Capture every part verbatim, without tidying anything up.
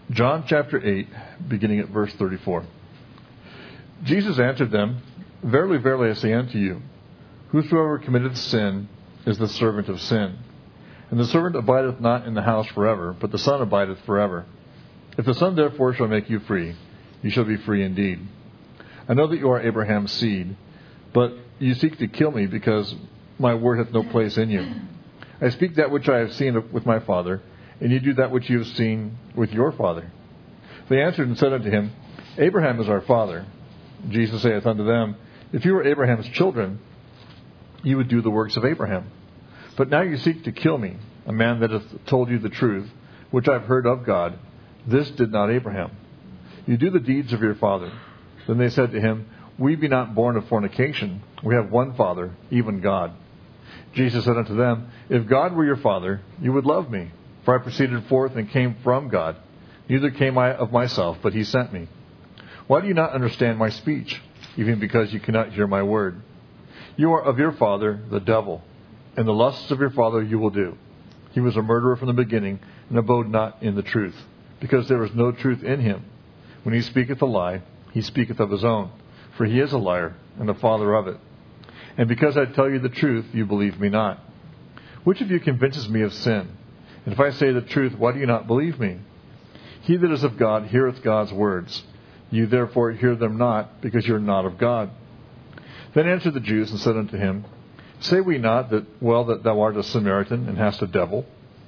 John chapter eight, beginning at verse thirty-four. Jesus answered them, Verily, verily, I say unto you, whosoever committeth sin is the servant of sin. And the servant abideth not in the house forever, but the Son abideth forever. If the Son therefore shall make you free, you shall be free indeed. I know that you are Abraham's seed, but you seek to kill me, because my word hath no place in you. I speak that which I have seen with my Father, and you do that which you have seen with your father. They answered and said unto him, Abraham is our father. Jesus saith unto them, If you were Abraham's children, you would do the works of Abraham. But now you seek to kill me, a man that hath told you the truth, which I have heard of God. This did not Abraham. You do the deeds of your father. Then they said to him, We be not born of fornication. We have one Father, even God. Jesus said unto them, If God were your Father, you would love me. For I proceeded forth and came from God. Neither came I of myself, but he sent me. Why do you not understand my speech, even because you cannot hear my word? You are of your father, the devil, and the lusts of your father you will do. He was a murderer from the beginning, and abode not in the truth, because there is no truth in him. When he speaketh a lie, he speaketh of his own, for he is a liar, and the father of it. And because I tell you the truth, you believe me not. Which of you convinces me of sin? And if I say the truth, why do you not believe me? He that is of God heareth God's words. You therefore hear them not, because you are not of God. Then answered the Jews and said unto him, Say we not that, well, that thou art a Samaritan, and hast a devil?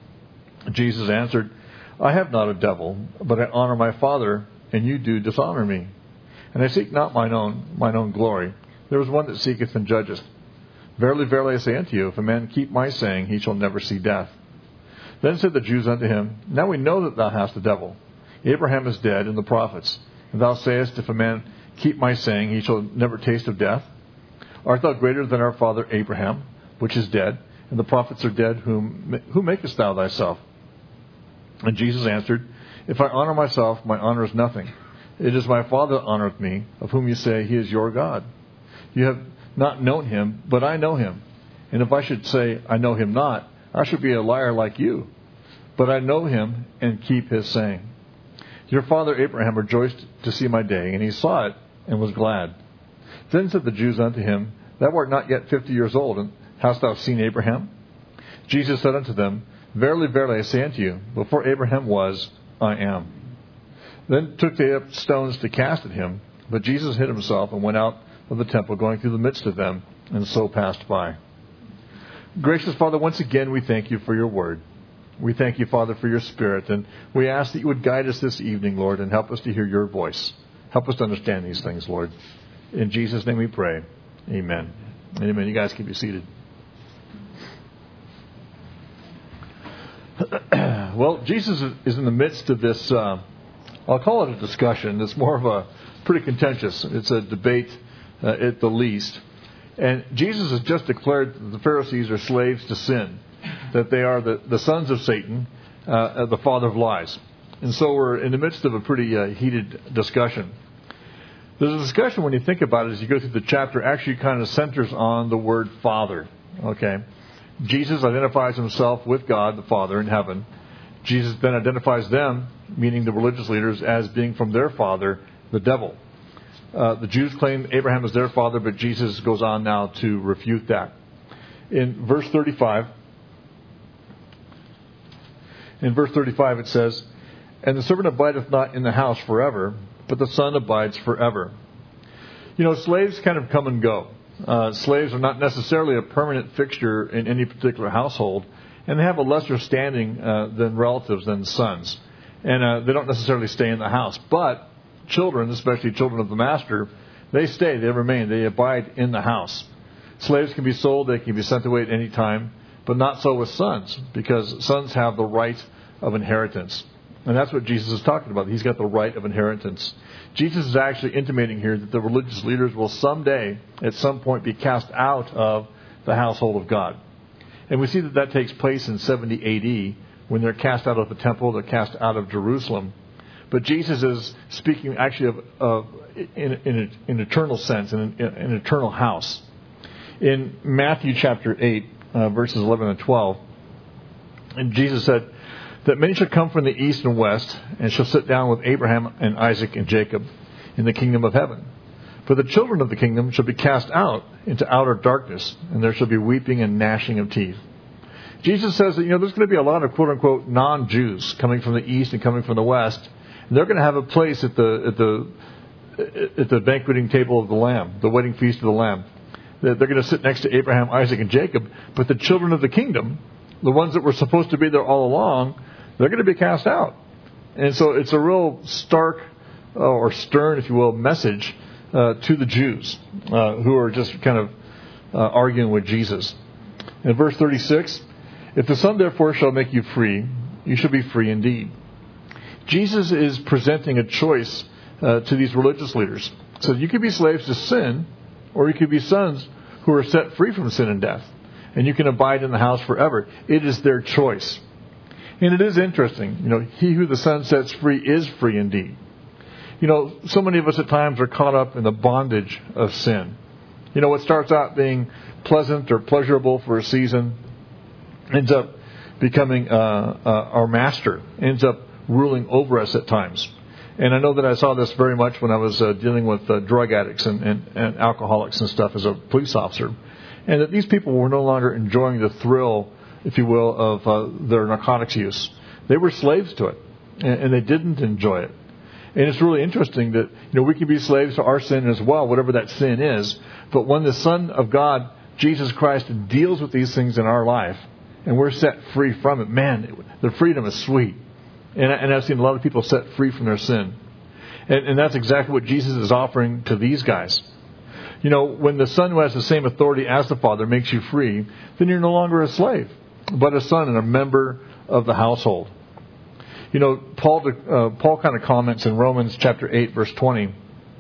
Jesus answered, I have not a devil, but I honor my Father, and you do dishonor me. And I seek not mine own, mine own glory. There is one that seeketh and judgeth. Verily, verily, I say unto you, if a man keep my saying, he shall never see death. Then said the Jews unto him, Now we know that thou hast a devil. Abraham is dead, and the prophets. And thou sayest, If a man keep my saying, he shall never taste of death. Art thou greater than our father Abraham, which is dead, and the prophets are dead? Whom who makest thou thyself? And Jesus answered, If I honor myself, my honor is nothing. It is my Father that honoreth me, of whom you say he is your God. You have not known him, but I know him. And if I should say I know him not, I should be a liar like you. But I know him and keep his saying. Your father Abraham rejoiced to see my day, and he saw it and was glad. Then said the Jews unto him, Thou art not yet fifty years old, and hast thou seen Abraham? Jesus said unto them, Verily, verily, I say unto you, before Abraham was, I am. Then took they up stones to cast at him, but Jesus hid himself and went out of the temple, going through the midst of them, and so passed by. Gracious Father, once again we thank you for your word. We thank you, Father, for your Spirit, and we ask that you would guide us this evening, Lord, and help us to hear your voice. Help us to understand these things, Lord. In Jesus' name we pray. Amen. Amen. You guys can be seated. Well, Jesus is in the midst of this, uh, I'll call it a discussion. It's more of a pretty contentious. It's a debate uh, at the least. And Jesus has just declared that the Pharisees are slaves to sin, that they are the, the sons of Satan, uh, the father of lies. And so we're in the midst of a pretty uh, heated discussion. There's a discussion, when you think about it, as you go through the chapter, actually kind of centers on the word Father. Okay? Jesus identifies himself with God, the Father, in heaven. Jesus then identifies them, meaning the religious leaders, as being from their father, the devil. Uh, the Jews claim Abraham is their father, but Jesus goes on now to refute that. In verse thirty-five, in verse thirty-five it says, And the servant abideth not in the house forever, but the Son abides forever. You know, slaves kind of come and go. Uh, slaves are not necessarily a permanent fixture in any particular household, and they have a lesser standing uh, than relatives, than sons. And uh, they don't necessarily stay in the house. But children, especially children of the master, they stay, they remain, they abide in the house. Slaves can be sold, they can be sent away at any time, but not so with sons, because sons have the right of inheritance. And that's what Jesus is talking about. He's got the right of inheritance. Jesus is actually intimating here that the religious leaders will someday, at some point, be cast out of the household of God. And we see that that takes place in seventy A D, when they're cast out of the temple, they're cast out of Jerusalem. But Jesus is speaking actually of, of in, in an eternal sense, in an, in an eternal house. In Matthew chapter eight, uh, verses eleven and twelve, and Jesus said, that many shall come from the east and west, and shall sit down with Abraham and Isaac and Jacob in the kingdom of heaven. For the children of the kingdom shall be cast out into outer darkness, and there shall be weeping and gnashing of teeth. Jesus says that, you know, there's going to be a lot of quote-unquote non-Jews coming from the east and coming from the west, and they're going to have a place at the at the at the banqueting table of the Lamb, the wedding feast of the Lamb. They're going to sit next to Abraham, Isaac, and Jacob, but the children of the kingdom, the ones that were supposed to be there all along, they're going to be cast out. And so it's a real stark uh, or stern, if you will, message uh, to the Jews uh, who are just kind of uh, arguing with Jesus. In verse thirty-six, if the Son therefore shall make you free, you shall be free indeed. Jesus is presenting a choice uh, to these religious leaders. So you could be slaves to sin, or you could be sons who are set free from sin and death. And you can abide in the house forever. It is their choice. And it is interesting. You know, he who the Son sets free is free indeed. You know, so many of us at times are caught up in the bondage of sin. You know, what starts out being pleasant or pleasurable for a season ends up becoming uh, uh, our master, ends up ruling over us at times. And I know that I saw this very much when I was uh, dealing with uh, drug addicts and, and, and alcoholics and stuff as a police officer. And that these people were no longer enjoying the thrill, if you will, of uh, their narcotics use. They were slaves to it, and, and they didn't enjoy it. And it's really interesting that, you know, we can be slaves to our sin as well, whatever that sin is. But when the Son of God, Jesus Christ, deals with these things in our life, and we're set free from it, man, the freedom is sweet. And, and I've seen a lot of people set free from their sin. And, and that's exactly what Jesus is offering to these guys. You know, when the Son who has the same authority as the Father makes you free, then you're no longer a slave, but a son and a member of the household. You know, Paul uh, Paul kind of comments in Romans chapter eight, verse twenty,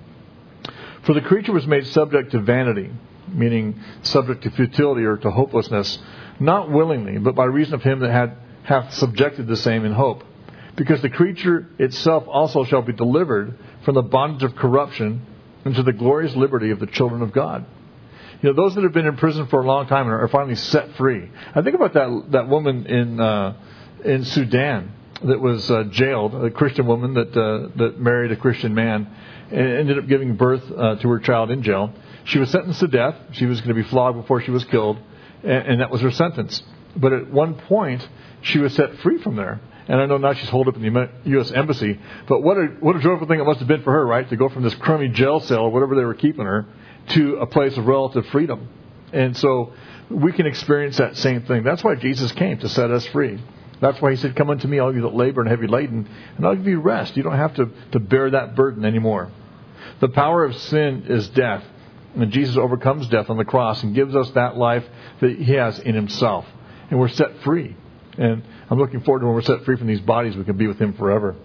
for the creature was made subject to vanity, meaning subject to futility or to hopelessness, not willingly, but by reason of him that had hath subjected the same in hope. Because the creature itself also shall be delivered from the bondage of corruption into the glorious liberty of the children of God. You know, those that have been in prison for a long time are finally set free. I think about that that woman in uh, in Sudan that was uh, jailed, a Christian woman that uh, that married a Christian man and ended up giving birth uh, to her child in jail. She was sentenced to death. She was going to be flogged before she was killed, and, and that was her sentence. But at one point, she was set free from there. And I know now she's holed up in the U S Embassy. But what a what a joyful thing it must have been for her, right? To go from this crummy jail cell or whatever they were keeping her to a place of relative freedom. And so we can experience that same thing. That's why Jesus came, to set us free. That's why he said, come unto me, all you that labor and heavy laden, and I'll give you rest. You don't have to, to bear that burden anymore. The power of sin is death. And Jesus overcomes death on the cross and gives us that life that he has in himself. And we're set free. And I'm looking forward to when we're set free from these bodies, we can be with him forever.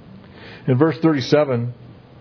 In verse thirty-seven,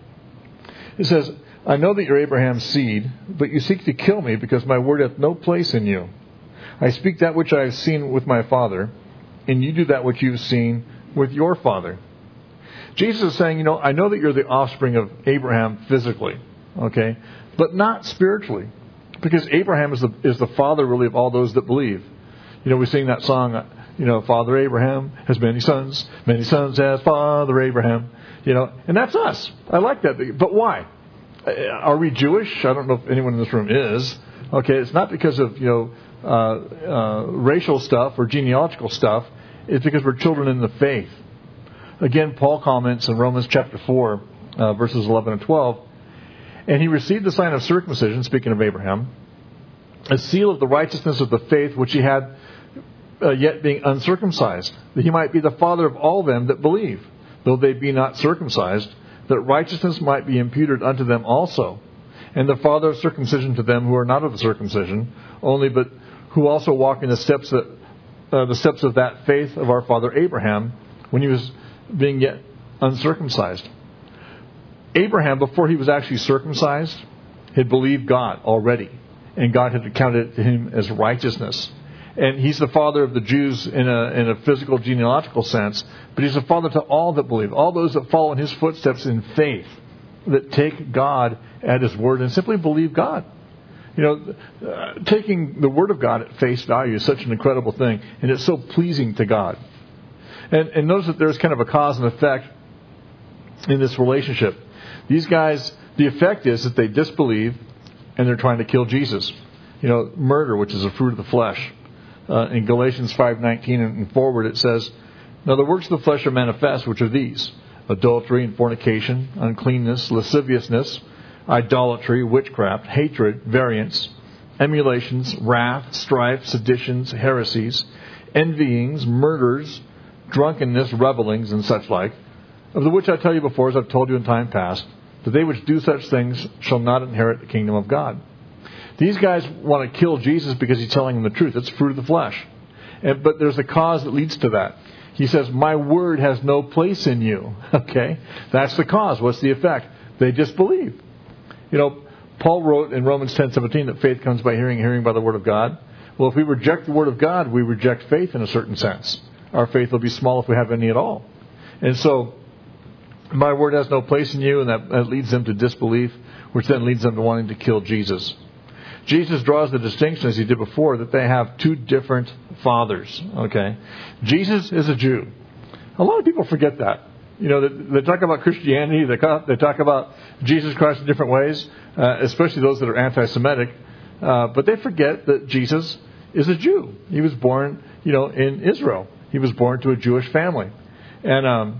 it says, I know that you're Abraham's seed, but you seek to kill me because my word hath no place in you. I speak that which I have seen with my father, and you do that which you've seen with your father. Jesus is saying, you know, I know that you're the offspring of Abraham physically, okay, but not spiritually, because Abraham is the is the father really of all those that believe. You know, we sing that song, you know, Father Abraham has many sons, many sons has Father Abraham, you know, and that's us. I like that. But why? Are we Jewish? I don't know if anyone in this room is. Okay, it's not because of, you know, uh, uh, racial stuff or genealogical stuff. It's because we're children in the faith. Again, Paul comments in Romans chapter four, uh, verses eleven and twelve, and he received the sign of circumcision, speaking of Abraham, a seal of the righteousness of the faith which he had uh, yet being uncircumcised, that he might be the father of all them that believe, though they be not circumcised, that righteousness might be imputed unto them also, and the father of circumcision to them who are not of the circumcision, only but who also walk in the steps that uh, the steps of that faith of our father Abraham, when he was being yet uncircumcised. Abraham, before he was actually circumcised, had believed God already, and God had accounted it to him as righteousness. And he's the father of the Jews in a in a physical genealogical sense, but he's a father to all that believe, all those that follow in his footsteps in faith, that take God at his word and simply believe God. You know, uh, taking the word of God at face value is such an incredible thing, and it's so pleasing to God. And, and notice that there's kind of a cause and effect in this relationship. These guys, the effect is that they disbelieve and they're trying to kill Jesus. You know, murder, which is a fruit of the flesh. Uh, in Galatians five nineteen and forward, it says, "Now the works of the flesh are manifest, which are these: adultery and fornication, uncleanness, lasciviousness, idolatry, witchcraft, hatred, variance, emulations, wrath, strife, seditions, heresies, envyings, murders, drunkenness, revelings, and such like, of the which I tell you before, as I've told you in time past, that they which do such things shall not inherit the kingdom of God." These guys want to kill Jesus because he's telling them the truth. It's fruit of the flesh. And, but there's a cause that leads to that. He says, "My word has no place in you." Okay? That's the cause. What's the effect? They disbelieve. You know, Paul wrote in Romans ten seventeen that faith comes by hearing, hearing by the word of God. Well, if we reject the word of God, we reject faith in a certain sense. Our faith will be small if we have any at all. And so, my word has no place in you, and that, that leads them to disbelief, which then leads them to wanting to kill Jesus. Jesus draws the distinction, as he did before, that they have two different fathers. Okay, Jesus is a Jew. A lot of people forget that. You know, they, they talk about Christianity, they talk, they talk about Jesus Christ in different ways, uh, especially those that are anti-Semitic. Uh, but they forget that Jesus is a Jew. He was born, you know, in Israel. He was born to a Jewish family, and um,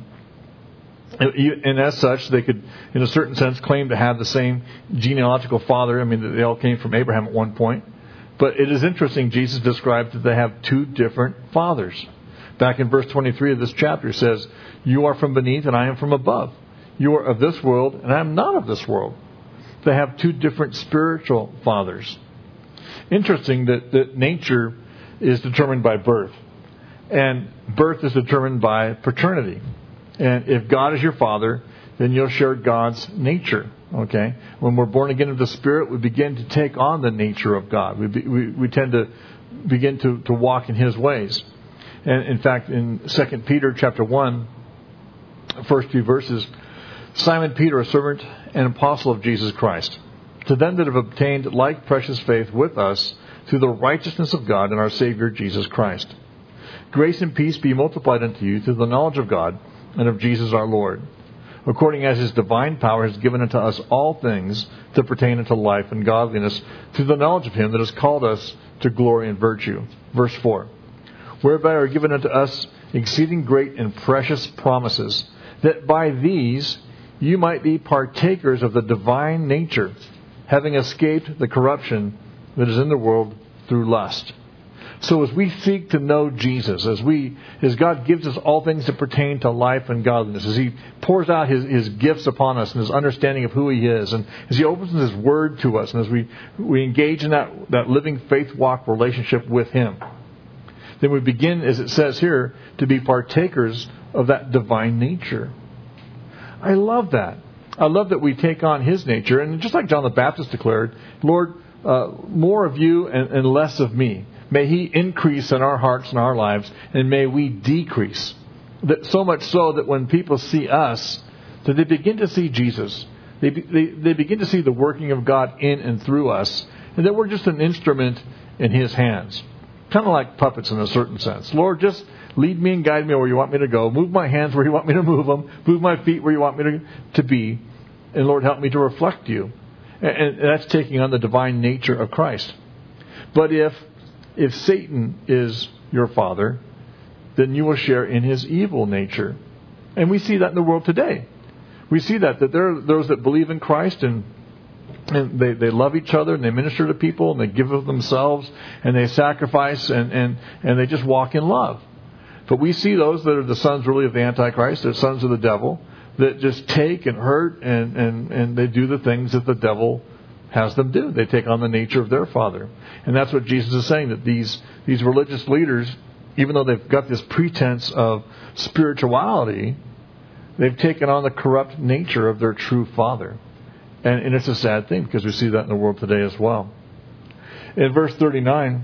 and as such, they could, in a certain sense, claim to have the same genealogical father. I mean, they all came from Abraham at one point. But it is interesting, Jesus described that they have two different fathers. Back in verse twenty-three of this chapter, it says, "You are from beneath and I am from above. You are of this world and I am not of this world." They have two different spiritual fathers. Interesting that, that nature is determined by birth. And birth is determined by paternity. And if God is your father, then you'll share God's nature. Okay? When we're born again of the Spirit, we begin to take on the nature of God. We be, we, we tend to begin to, to walk in His ways. And in fact, in Second Peter chapter one, first few verses, "Simon Peter, a servant and apostle of Jesus Christ, to them that have obtained like precious faith with us through the righteousness of God and our Savior Jesus Christ. Grace and peace be multiplied unto you through the knowledge of God and of Jesus our Lord, according as His divine power has given unto us all things that pertain unto life and godliness, through the knowledge of Him that has called us to glory and virtue." Verse four, "Whereby are given unto us exceeding great and precious promises, that by these you might be partakers of the divine nature, having escaped the corruption that is in the world through lust." So as we seek to know Jesus, as we, as God gives us all things that pertain to life and godliness, as He pours out His, His gifts upon us and His understanding of who He is, and as He opens His Word to us, and as we, we engage in that, that living faith walk relationship with Him, then we begin, as it says here, to be partakers of that divine nature. I love that. I love that we take on His nature, and just like John the Baptist declared, "Lord, uh, more of you and, and less of me. May He increase in our hearts and our lives, and may we decrease." That so much so that when people see us, that they begin to see Jesus. They, they, they begin to see the working of God in and through us, and that we're just an instrument in His hands. Kind of like puppets in a certain sense. "Lord, just lead me and guide me where you want me to go. Move my hands where you want me to move them. Move my feet where you want me to, to be. And Lord, help me to reflect you." And, and that's taking on the divine nature of Christ. But if if Satan is your father, then you will share in his evil nature. And we see that in the world today. We see that, that there are those that believe in Christ and And they, they love each other and they minister to people and they give of themselves and they sacrifice and, and, and they just walk in love. But we see those that are the sons really of the Antichrist, they're sons of the devil, that just take and hurt and, and, and they do the things that the devil has them do. They take on the nature of their father. And that's what Jesus is saying, that these, these religious leaders, even though they've got this pretense of spirituality, they've taken on the corrupt nature of their true father. And, and it's a sad thing because we see that in the world today as well. In verse thirty-nine,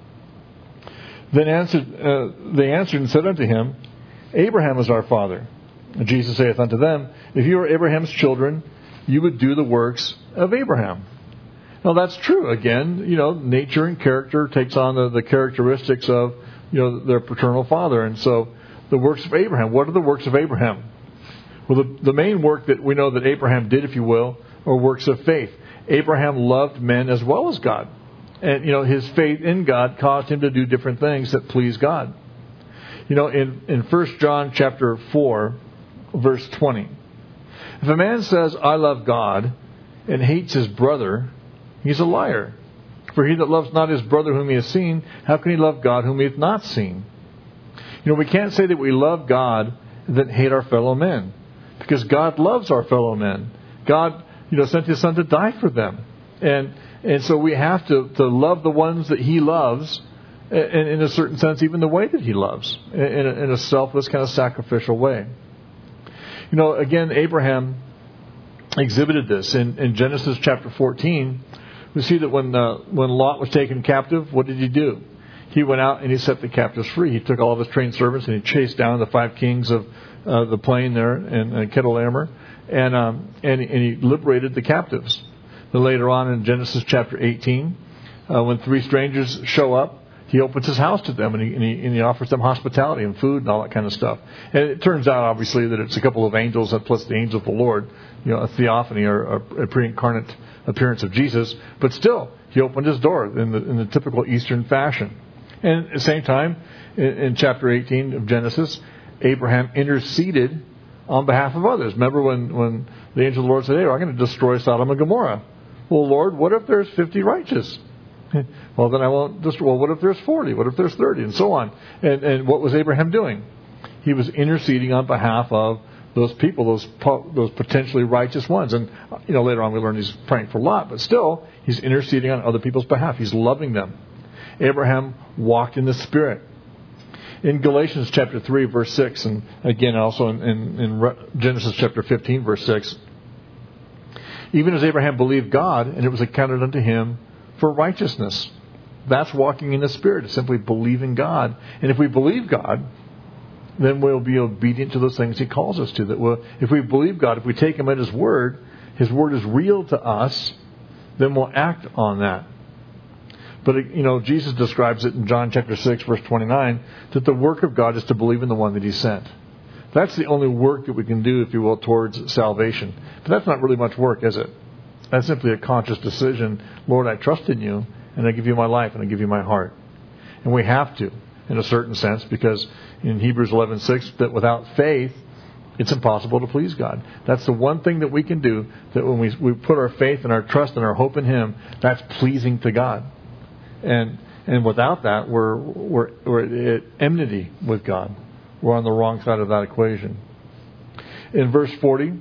then answered, uh, they answered and said unto him, Abraham is our father. And Jesus saith unto them, if you were Abraham's children, you would do the works of Abraham. Now that's true. Again, you know, nature and character takes on the, the characteristics of, you know, their paternal father. And so the works of Abraham. What are the works of Abraham? Well, the, the main work that we know that Abraham did, if you will, are works of faith. Abraham loved men as well as God. And, you know, his faith in God caused him to do different things that please God. You know, in, in First John chapter four, verse twenty, if a man says, I love God, and hates his brother, he's a liar. For he that loves not his brother whom he has seen, how can he love God whom he hath not seen? You know, we can't say that we love God and then hate our fellow men. Because God loves our fellow men. God, you know, sent His Son to die for them. And and so we have to, to love the ones that He loves, and in a certain sense, even the way that He loves, in a, in a selfless kind of sacrificial way. You know, again, Abraham exhibited this. In, in Genesis chapter fourteen, we see that when uh, when Lot was taken captive, what did he do? He went out and he set the captives free. He took all of his trained servants and he chased down the five kings of uh, the plain there in uh, Kedorlaomer, and um, and and he liberated the captives. Then later on in Genesis chapter eighteen, uh, when three strangers show up, he opens his house to them and he, and he and he offers them hospitality and food and all that kind of stuff. And it turns out, obviously, that it's a couple of angels plus the angel of the Lord, you know, a theophany or a, a pre-incarnate appearance of Jesus. But still, he opened his door in the in the typical Eastern fashion. And at the same time, in, in chapter eighteen of Genesis, Abraham interceded on behalf of others. Remember when, when the angel of the Lord said, hey, I'm going to destroy Sodom and Gomorrah. Well, Lord, what if there's fifty righteous? Well, then I won't destroy. Well, what if there's forty? What if there's thirty? And so on. And, and what was Abraham doing? He was interceding on behalf of those people, those those potentially righteous ones. And, you know, later on we learn he's praying for Lot. But still, he's interceding on other people's behalf. He's loving them. Abraham walked in the Spirit. In Galatians chapter three, verse six, and again also in, in, in Genesis chapter fifteen, verse six, even as Abraham believed God, and it was accounted unto him for righteousness. That's walking in the Spirit. It's simply believing God. And if we believe God, then we'll be obedient to those things He calls us to. That we'll, if we believe God, if we take Him at His word, His word is real to us, then we'll act on that. But, you know, Jesus describes it in John chapter six, verse twenty-nine, that the work of God is to believe in the one that He sent. That's the only work that we can do, if you will, towards salvation. But that's not really much work, is it? That's simply a conscious decision. Lord, I trust in You, and I give You my life, and I give You my heart. And we have to, in a certain sense, because in Hebrews eleven six, that without faith, it's impossible to please God. That's the one thing that we can do, that when we, we put our faith and our trust and our hope in Him, that's pleasing to God. And and without that, we're we're we're at enmity with God. We're on the wrong side of that equation. In verse forty,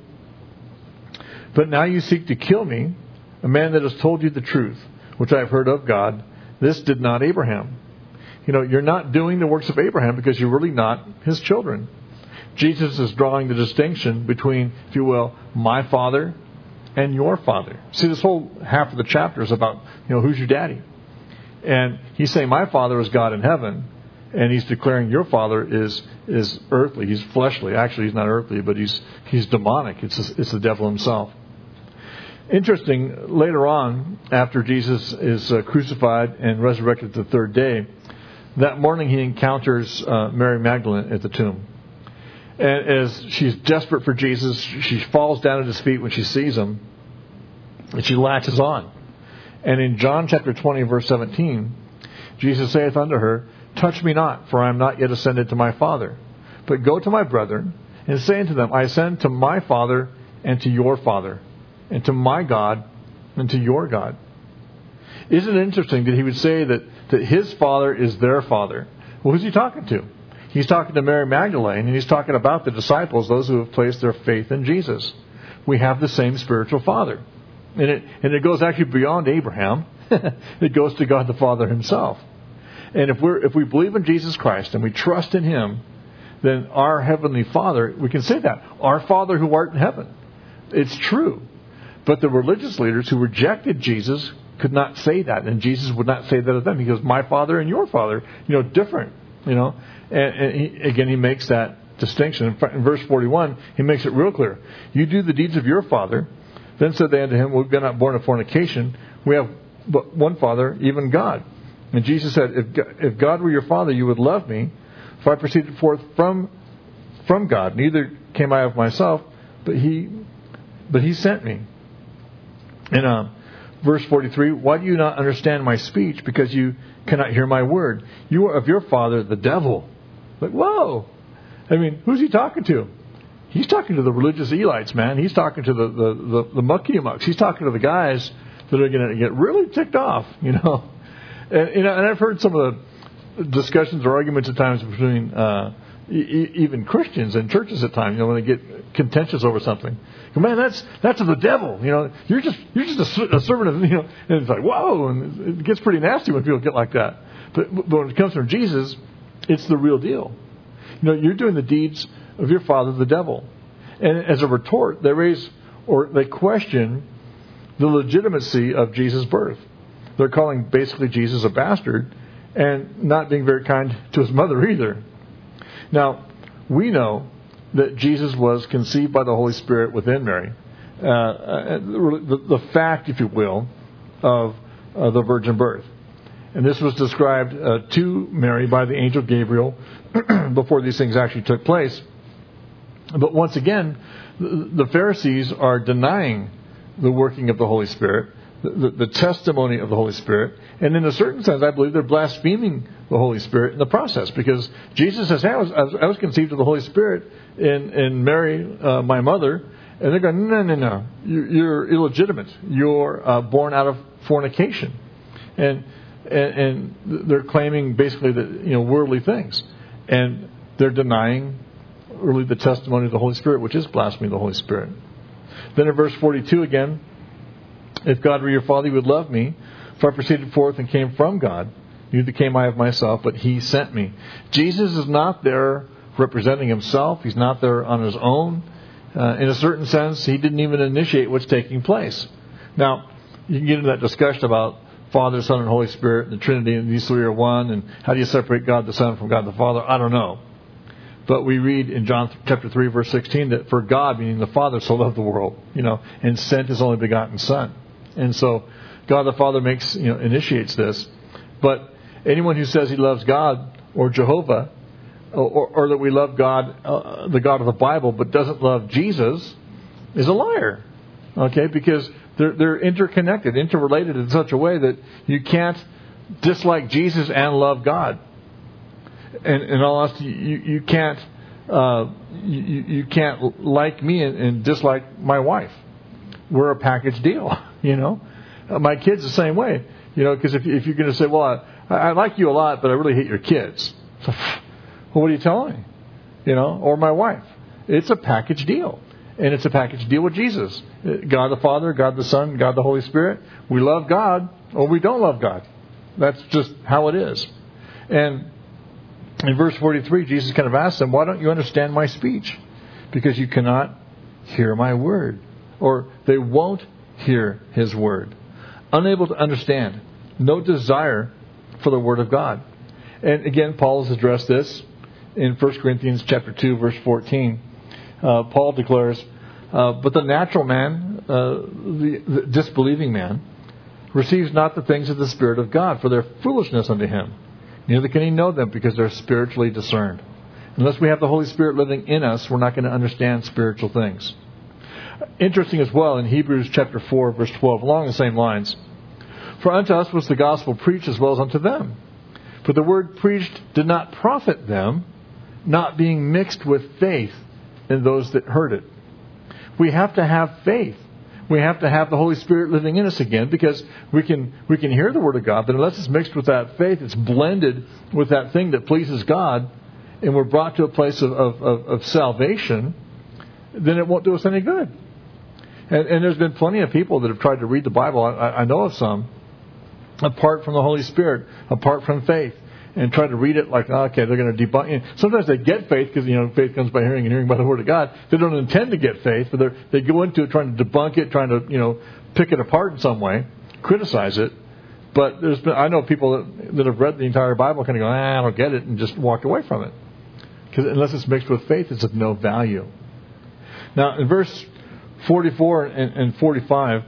but now you seek to kill me, a man that has told you the truth, which I have heard of God. This did not Abraham. You know, you're not doing the works of Abraham because you're really not his children. Jesus is drawing the distinction between, if you will, my father and your father. See, this whole half of the chapter is about, you know, who's your daddy? And he's saying, my Father is God in heaven. And he's declaring your father is is earthly. He's fleshly. Actually, he's not earthly, but he's he's demonic. It's it's the devil himself. Interesting, later on, after Jesus is uh, crucified and resurrected the third day, that morning he encounters uh, Mary Magdalene at the tomb. And as she's desperate for Jesus, she falls down at his feet when she sees him, and she latches on. And in John chapter twenty, verse seventeen, Jesus saith unto her, touch me not, for I am not yet ascended to my Father. But go to my brethren, and say unto them, I ascend to my Father and to your Father, and to my God and to your God. Isn't it interesting that he would say that, that his Father is their Father? Well, who's he talking to? He's talking to Mary Magdalene, and he's talking about the disciples, those who have placed their faith in Jesus. We have the same spiritual Father. And it, and it goes actually beyond Abraham. It goes to God the Father Himself. And if we're if we believe in Jesus Christ and we trust in Him, then our Heavenly Father, we can say that, our Father who art in heaven. It's true. But the religious leaders who rejected Jesus could not say that. And Jesus would not say that of them. He goes, my Father and your Father, you know, different. You know, and, and he, again, he makes that distinction. In, fact, in verse forty-one, he makes it real clear. You do the deeds of your father. Then said they unto him, we've been not born of fornication. We have but one Father, even God. And Jesus said, if, if God were your Father, you would love me, For I proceeded forth from from God. Neither came I of myself, but he but he sent me. And uh, verse forty-three, why do you not understand my speech? Because you cannot hear my word. You are of your father, the devil. Like, whoa. I mean, who's he talking to? He's talking to the religious Elites, man. He's talking to the, the, the, the mucky-mucks. He's talking to the guys that are going to get really ticked off, you know. And, you know, and I've heard some of the discussions or arguments at times between uh, e- even Christians and churches at times, you know, when they get contentious over something. Man, that's that's of the devil. You know, you're just you're just a, a servant of, you know. And it's like, whoa, and it gets pretty nasty when people get like that. But, but when it comes from Jesus, it's the real deal. You know, you're doing the deeds of your father, the devil. And as a retort, they raise or they question the legitimacy of Jesus' birth. They're calling basically Jesus a bastard and not being very kind to his mother either. Now, we know that Jesus was conceived by the Holy Spirit within Mary. Uh, the, the fact, if you will, of uh, the virgin birth. And this was described uh, to Mary by the angel Gabriel before these things actually took place. But once again, the Pharisees are denying the working of the Holy Spirit, the, the testimony of the Holy Spirit. And in a certain sense, I believe they're blaspheming the Holy Spirit in the process. Because Jesus says, hey, I, was, I, was, I was conceived of the Holy Spirit in, in Mary, uh, my mother. And they're going, no, no, no. You're, you're illegitimate. You're uh, born out of fornication. And, and and they're claiming basically that, you know, worldly things. And they're denying really the testimony of the Holy Spirit, which is blasphemy of the Holy Spirit. Then in verse forty-two again, if God were your father, you would love me, for I proceeded forth and came from God. Neither came I of myself, but he sent me. Jesus is not there representing himself. He's not there on his own. Uh, in a certain sense, he didn't even initiate what's taking place. Now, you can get into that discussion about Father, Son, and Holy Spirit, and the Trinity, and these three are one, and how do you separate God the Son from God the Father? I don't know. But we read in John chapter three, verse sixteen, that for God, meaning the Father, so loved the world, you know, and sent his only begotten Son. And so God the Father makes, you know, initiates this. But anyone who says he loves God or Jehovah, or, or that we love God, uh, the God of the Bible, but doesn't love Jesus, is a liar. Okay, because they're they're interconnected, interrelated in such a way that you can't dislike Jesus and love God. And in all honesty, you you can't uh, you you can't like me and, and dislike my wife. We're a package deal, you know. Uh, my kids the same way, you know, because if if you're going to say, well, I, I like you a lot, but I really hate your kids. So, well, what are you telling me? You know, or my wife. It's a package deal. And it's a package deal with Jesus. God the Father, God the Son, God the Holy Spirit. We love God or we don't love God. That's just how it is. And in verse forty-three, Jesus kind of asks them, why don't you understand my speech? Because you cannot hear my word. Or they won't hear his word. Unable to understand. No desire for the word of God. And again, Paul has addressed this in First Corinthians chapter two, verse fourteen. Uh, Paul declares, uh, but the natural man, uh, the, the disbelieving man, receives not the things of the Spirit of God, for their foolishness unto him. Neither can he know them, because they're spiritually discerned. Unless we have the Holy Spirit living in us, we're not going to understand spiritual things. Interesting as well, in Hebrews chapter four, verse twelve, along the same lines. For unto us was the gospel preached as well as unto them. For the word preached did not profit them, not being mixed with faith in those that heard it. We have to have faith. We have to have the Holy Spirit living in us again, because we can we can hear the Word of God, but unless it's mixed with that faith, it's blended with that thing that pleases God, and we're brought to a place of, of, of, of salvation, then it won't do us any good. And, and there's been plenty of people that have tried to read the Bible, I, I know of some, apart from the Holy Spirit, apart from faith. And try to read it like, oh, okay, they're going to debunk. And sometimes they get faith because, you know, faith comes by hearing and hearing by the Word of God. They don't intend to get faith, but they they go into it trying to debunk it, trying to, you know, pick it apart in some way, criticize it. But there's been, I know people that, that have read the entire Bible kind of go, ah, I don't get it, and just walk away from it. Because unless it's mixed with faith, it's of no value. Now, in verse forty-four and, and forty-five,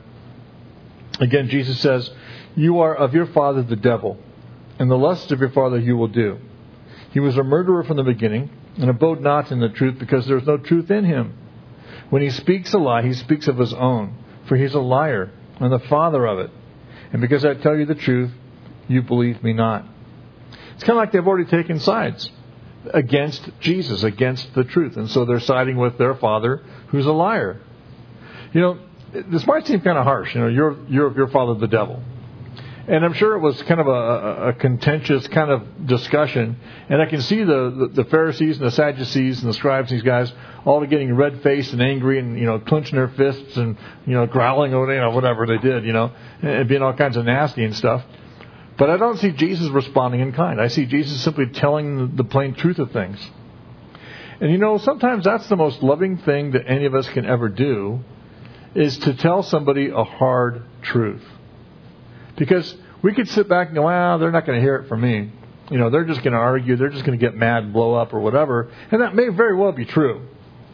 again, Jesus says, you are of your father the devil, and the lusts of your father you will do. He was a murderer from the beginning, and abode not in the truth, because there is no truth in him. When he speaks a lie, he speaks of his own, for he is a liar, and the father of it. And because I tell you the truth, you believe me not. It's kind of like they've already taken sides against Jesus, against the truth. And so they're siding with their father, who's a liar. You know, this might seem kind of harsh. You know, you're, you're your father, the devil. And I'm sure it was kind of a, a contentious kind of discussion. And I can see the, the, the Pharisees and the Sadducees and the scribes, these guys, all getting red-faced and angry and, you know, clenching their fists and, you know, growling or, you know, whatever they did, you know, and being all kinds of nasty and stuff. But I don't see Jesus responding in kind. I see Jesus simply telling the plain truth of things. And, you know, sometimes that's the most loving thing that any of us can ever do, is to tell somebody a hard truth. Because we could sit back and go, well, they're not going to hear it from me. You know, they're just going to argue. They're just going to get mad and blow up or whatever. And that may very well be true.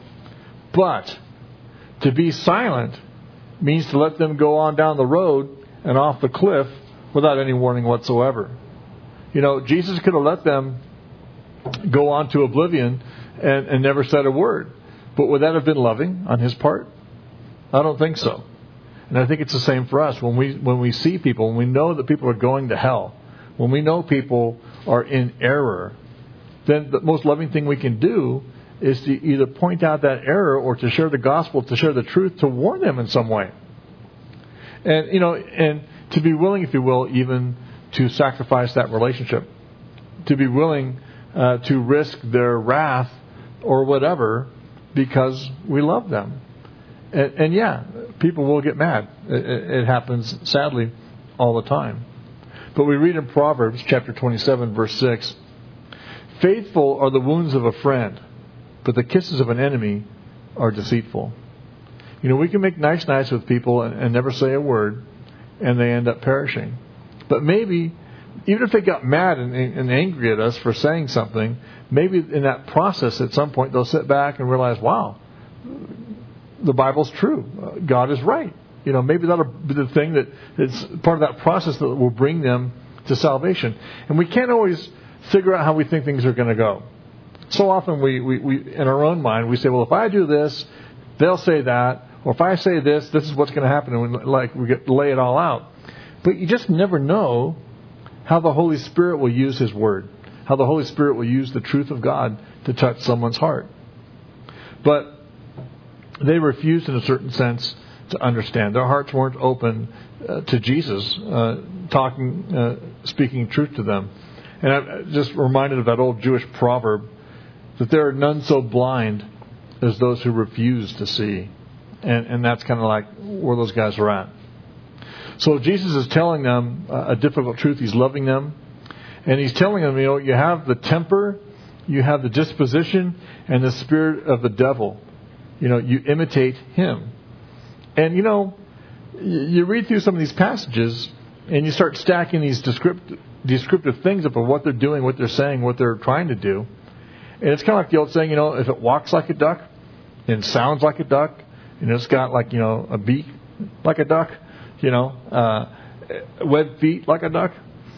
But to be silent means to let them go on down the road and off the cliff without any warning whatsoever. You know, Jesus could have let them go on to oblivion and, and never said a word. But would that have been loving on his part? I don't think so. And I think it's the same for us. When we when we see people, when we know that people are going to hell, when we know people are in error, then the most loving thing we can do is to either point out that error or to share the gospel, to share the truth, to warn them in some way. And, you know, and to be willing, if you will, even to sacrifice that relationship. To be willing uh, to risk their wrath or whatever because we love them. And, and yeah, people will get mad. It, it happens, sadly, all the time. But we read in Proverbs chapter twenty-seven, verse six, faithful are the wounds of a friend, but the kisses of an enemy are deceitful. You know, we can make nice nice with people and, and never say a word, and they end up perishing. But maybe, even if they got mad and, and angry at us for saying something, maybe in that process at some point they'll sit back and realize, wow, the Bible's true. God is right. You know, maybe that'll be the thing that it's part of that process that will bring them to salvation. And we can't always figure out how we think things are going to go. So often we, we, we, in our own mind, we say, well, if I do this, they'll say that. Or if I say this, this is what's going to happen. And we, like, we get, lay it all out. But you just never know how the Holy Spirit will use His Word. How the Holy Spirit will use the truth of God to touch someone's heart. But they refused, in a certain sense, to understand. Their hearts weren't open uh, to Jesus, uh, talking, uh, speaking truth to them. And I'm just reminded of that old Jewish proverb that there are none so blind as those who refuse to see. And, and that's kind of like where those guys are at. So Jesus is telling them a difficult truth. He's loving them. And He's telling them, you know, you have the temper, you have the disposition, and the spirit of the devil. You know, you imitate him. And, you know, you read through some of these passages and you start stacking these descriptive, descriptive things up of what they're doing, what they're saying, what they're trying to do. And it's kind of like the old saying, you know, if it walks like a duck and sounds like a duck, and it's got like, you know, a beak like a duck, you know, uh, webbed feet like a duck,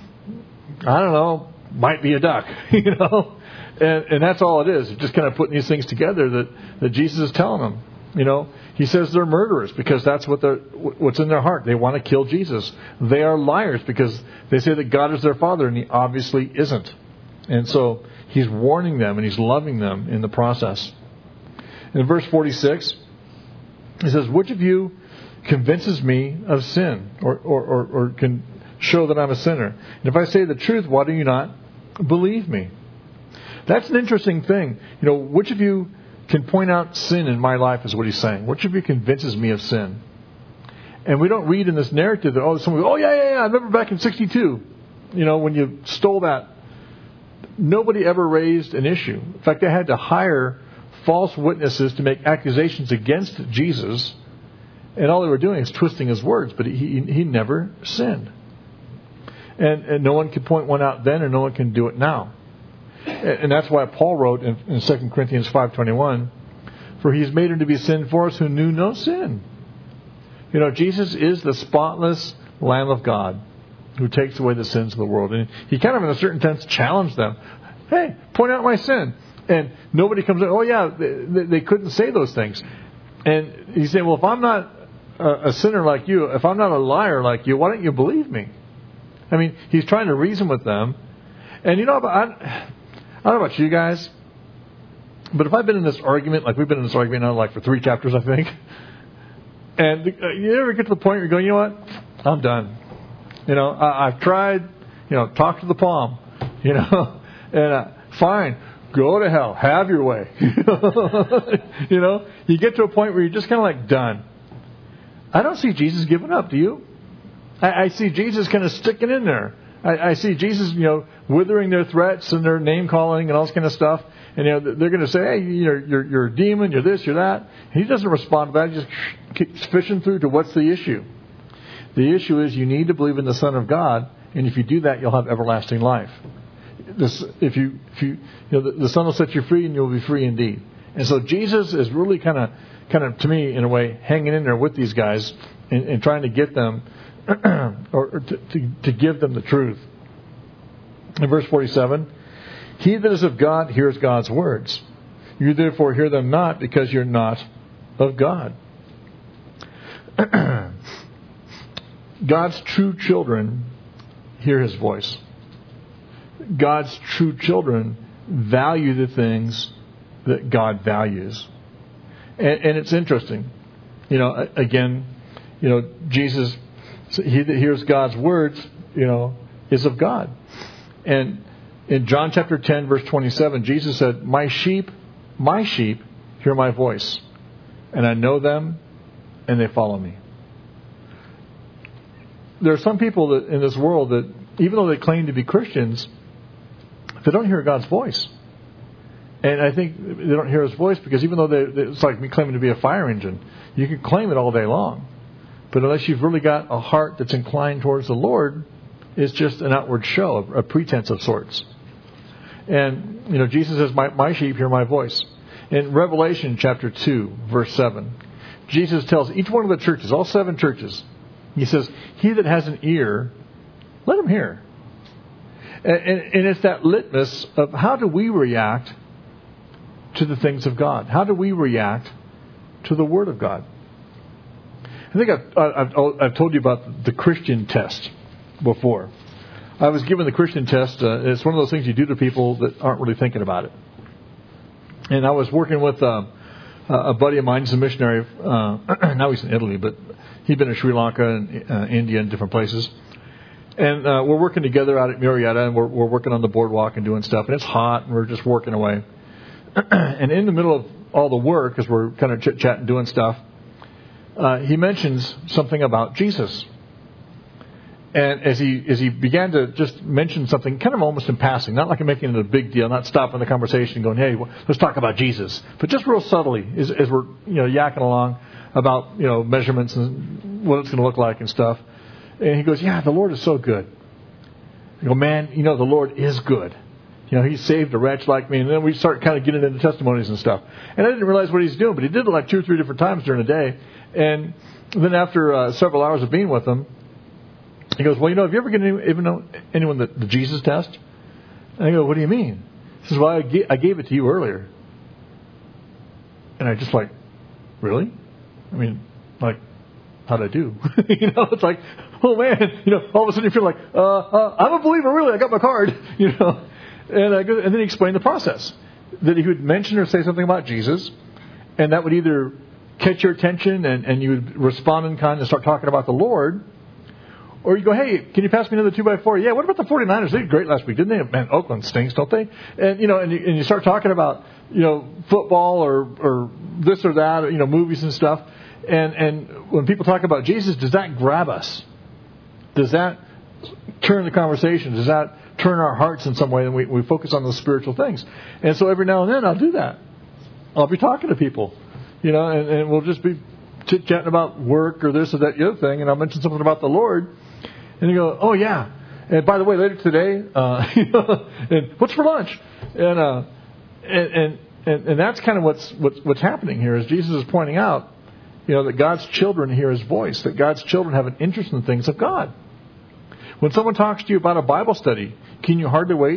I don't know, might be a duck, you know. And, and that's all it is. It's just kind of putting these things together that, that Jesus is telling them. You know, He says they're murderers because that's what they're, what's in their heart. They want to kill Jesus. They are liars because they say that God is their Father, and He obviously isn't. And so He's warning them and He's loving them in the process. In verse forty-six, He says, which of you convinces me of sin or, or, or, or can show that I'm a sinner? And if I say the truth, why do you not believe me? That's an interesting thing. You know, which of you can point out sin in my life is what He's saying. Which of you convinces me of sin? And we don't read in this narrative that, oh, someone goes, oh, yeah, yeah, yeah, I remember back in sixty-two, you know, when you stole that. Nobody ever raised an issue. In fact, they had to hire false witnesses to make accusations against Jesus. And all they were doing is twisting His words, but he, he, he never sinned. And, and no one could point one out then, and no one can do it now. And that's why Paul wrote in, in Second Corinthians five twenty-one, for He's made Him to be sin for us who knew no sin. You know, Jesus is the spotless Lamb of God who takes away the sins of the world. And He kind of, in a certain sense, challenged them. Hey, point out my sin. And nobody comes in, oh yeah, they, they couldn't say those things. And he's saying, well, if I'm not a, a sinner like you, if I'm not a liar like you, why don't you believe me? I mean, he's trying to reason with them. And you know, I, I don't know about you guys, but if I've been in this argument, like we've been in this argument now like for three chapters, I think, and you ever get to the point where you're going, you know what, I'm done. You know, I, I've tried, you know, talk to the palm, you know, and uh, fine, go to hell, have your way. You know, you get to a point where you're just kind of like done. I don't see Jesus giving up, do you? I, I see Jesus kind of sticking in there. I, I see Jesus, you know, withering their threats and their name calling and all this kind of stuff. And, you know, they're going to say, hey, you're, you're, you're a demon, you're this, you're that. And he doesn't respond to that. He just keeps fishing through to what's the issue. The issue is you need to believe in the Son of God. And if you do that, you'll have everlasting life. This, if you, if you, you know, the, the Son will set you free and you'll be free indeed. And so Jesus is really kind of, kind of, to me, in a way, hanging in there with these guys and, and trying to get them, or, or to, to, to give them the truth. In verse forty-seven, he that is of God hears God's words. You therefore hear them not, because you're not of God. God's true children hear his voice. God's true children value the things that God values. And, and it's interesting. You know, again, you know, Jesus, he that hears God's words, you know, is of God. And in John chapter ten, verse twenty-seven, Jesus said, My sheep, my sheep hear my voice, and I know them, and they follow me. There are some people that in this world that, even though they claim to be Christians, they don't hear God's voice. And I think they don't hear his voice because even though they, it's like me claiming to be a fire engine, you can claim it all day long. But unless you've really got a heart that's inclined towards the Lord, it's just an outward show, a pretense of sorts. And, you know, Jesus says, my, my sheep hear my voice. In Revelation chapter two, verse seven, Jesus tells each one of the churches, all seven churches, he says, he that has an ear, let him hear. And, and, and it's that litmus of how do we react to the things of God? How do we react to the Word of God? I think I've, I've, I've told you about the Christian test before. I was given the Christian test. Uh, it's one of those things you do to people that aren't really thinking about it. And I was working with uh, a buddy of mine. He's a missionary. Uh, now he's in Italy, but he'd been in Sri Lanka and uh, India and different places. And uh, we're working together out at Murrieta, and we're, we're working on the boardwalk and doing stuff. And it's hot, and we're just working away. And in the middle of all the work, as we're kind of chit-chatting, doing stuff, uh, he mentions something about Jesus. And as he as he began to just mention something, kind of almost in passing, not like I'm making it a big deal, not stopping the conversation and going, hey, well, let's talk about Jesus. But just real subtly, as, as we're you know yakking along about you know measurements and what it's going to look like and stuff. And he goes, yeah, the Lord is so good. I go, man, you know, the Lord is good. You know, he saved a wretch like me. And then we start kind of getting into testimonies and stuff. And I didn't realize what he's doing, but he did it like two or three different times during the day. And then after uh, several hours of being with him, he goes, well, you know, have you ever given even know anyone the, the Jesus test? And I go, what do you mean? He says, well, I gave, I gave it to you earlier. And I just like, really? I mean, like, how'd I do? you know, it's like, oh man, you know, all of a sudden you feel like, uh, uh, I'm a believer, really. I got my card, you know. And, I go, and then he explained the process. That he would mention or say something about Jesus, and that would either catch your attention and, and you would respond in kind and start talking about the Lord, or you go, hey, can you pass me another two by four? Yeah, what about the forty-niners? They did great last week, didn't they? Man, Oakland stinks, don't they? And, you know, and you, and you start talking about, you know, football or, or this or that, or, you know, movies and stuff. And, and when people talk about Jesus, does that grab us? Does that turn the conversation? Does that turn our hearts in some way, and we, we focus on those spiritual things? And so every now and then I'll do that. I'll be talking to people, you know, and, and we'll just be chit-chatting about work or this or that, the other thing, and I'll mention something about the Lord, and you go, oh yeah, and by the way, later today, uh, you know, and what's for lunch? And, uh, and, and, and, and that's kind of what's, what's, what's happening here, is Jesus is pointing out, you know, that God's children hear his voice, that God's children have an interest in the things of God. When someone talks to you about a Bible study, can you hardly wait